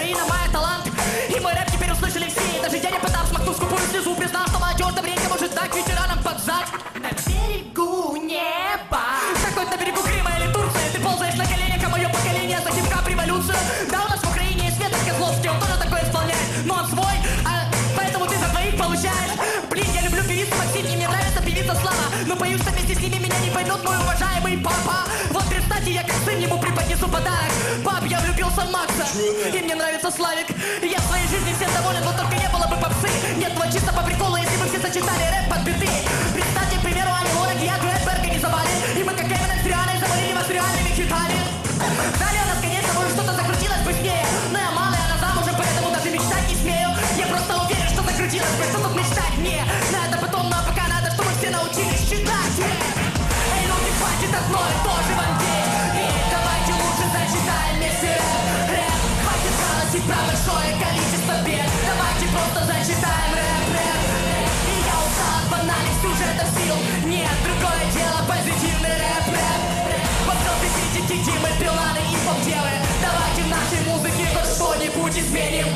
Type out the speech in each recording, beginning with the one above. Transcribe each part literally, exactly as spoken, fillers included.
Украина моя талант. И мой рэп теперь услышали все. И даже дядя Потап, смахнув скупую слезу, признал, что молодежь добренько может дать ветеранам под зад. На берегу неба, как хоть на берегу Крыма или Турции, ты ползаешь на коленях, а мое поколение за хип-хап революцию. Да, у нас в Украине есть Света Козловский, он тоже такое исполняет, но он свой, а поэтому ты за двоих получаешь. Блин, я люблю певицу Максим, и мне нравится певица Слава, но боюсь, что вместе с ними меня не поймет мой уважаемый папа. Вот представьте, я как сын ему преподнесу подарок. Пап, я влюбился в Макса, и мне нравится Славик. Я в своей жизни всем доволен, вот только не было бы попсы. Нет, вот чисто по приколу, если бы все сочетали рэп под биты. Представьте, к примеру, Ани Лорак и я дуэт бы организовали, и мы как Эминем с Рианой завалили вас реальными хитами. Далее у нас, конечно, может что-то закрутилось бы с ней, но я малая, она замужем, поэтому даже мечтать не смею. Я просто уверен, что закрутилось бы, что тут мечтать мне. Но это потом, но пока надо, чтобы все научились читать. Эй, люди, хватит одно и то же вам петь. Эй, давайте лучше зачитаем вместе рэп, рэп. Хватит голосить про большое количество бед. Давайте просто зачитаем рэп, рэп, рэп. И я устал от банальных сюжетов сил. Нет, другое дело, позитивный рэп, рэп, рэп. Вопросы критики Димы, Биланы и Полдевы. Давайте в нашей музыке хоть что-нибудь изменим.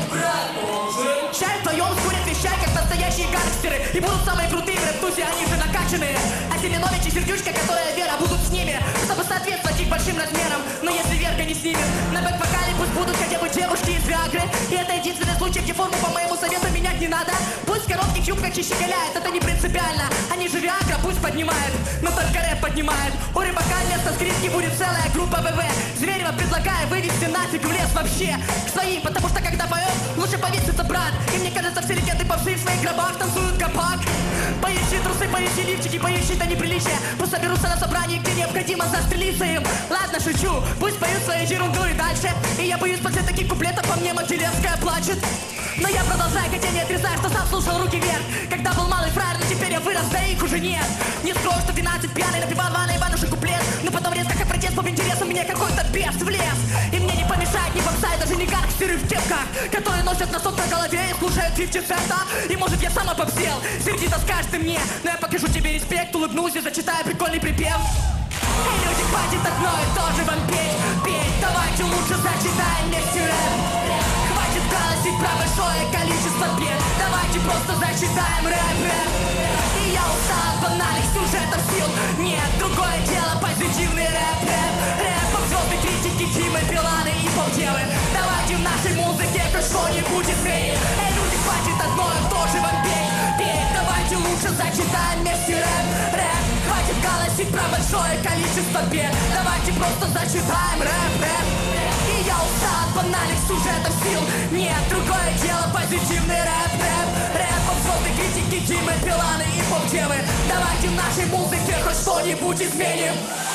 Чай вдвоем скурят вещай, как настоящие гангстеры. И будут самые крутые в рэп-тусе, они же накачанные. А Семенович и Сердючка, которая Вера, будут с ними, чтобы соответствовать их большим размерам. Но если Верка не снимет, на бэк-вокале пусть будут хотя бы девушки из Виагры. И это единственный случай, где форму по моему совету менять не надо. Пусть в коротких юбках и щеголяет, это не принципиально. Они же Виагра пусть поднимают, но только рэп поднимает. У Рыбака вместо скрипки будет целая группа ВВ. Зверева предлагаю вывести нафиг в лес вообще к своим, потому что когда поет, лучше повесится брат. И мне кажется, все легенды попсы в своих гробах танцуют капак. Поищи трусы, поищи лифчики, поищи это неприличие. Пусть соберутся на собрании, где необходимо застрелиться им. Ладно, шучу, пусть поют свою ерунду и дальше. И я боюсь, после таких куплетов по мне Могилевская плачет. Но я продолжаю, хотя не отрезаю, что сам слушал руки вверх. Когда был малый фраер, но теперь я вырос, да их уже нет. Не скрою, что двенадцать пьяный напевал Ваня Иванушек куплет. Но потом резко, как протест, по интересам мне какой-то бес влез. И мне не помешает ни попса, и даже не гангстеры в кепках, которые носят носок на голове и слушают фифти цента. И может я сам попсел, сердито скажешь ты мне, но я покажу тебе респект, улыбнусь и зачитаю прикольный припев. Эй, люди, хватит одно и то же вам петь, петь. Давайте лучше зачитаем вместе рэп, рэп. Хватит голосить про большое количество бед. Давайте просто зачитаем рэп, рэп, рэп. И я устал от банальных сюжетов сил. Нет, другое дело, позитивный рэп, рэп, рэп. Звезды критики Димы, Биланы и Полдевы. Давайте в нашей музыке хоть что-нибудь изменим. Эй, люди, хватит одно и то же вам петь, петь. Давайте лучше зачитаем вместе рэп, рэп. Хватит голосить про большое количество бед. Давайте просто зачитаем рэп, рэп, рэп. И я устал от банальных сюжетов сил. Нет, другое дело, позитивный рэп, рэп, рэп. Звезды критики Димы, Биланы и Полдевы. Давайте в нашей музыке хоть что-нибудь изменим.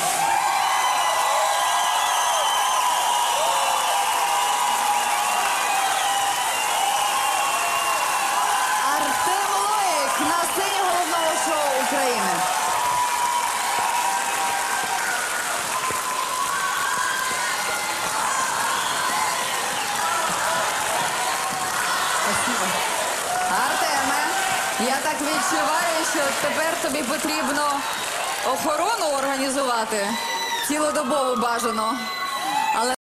На сцені головного шоу України. Спасибо. Артеме, я так відчуваю, що тепер тобі потрібно охорону організувати. Цілодобово бажано.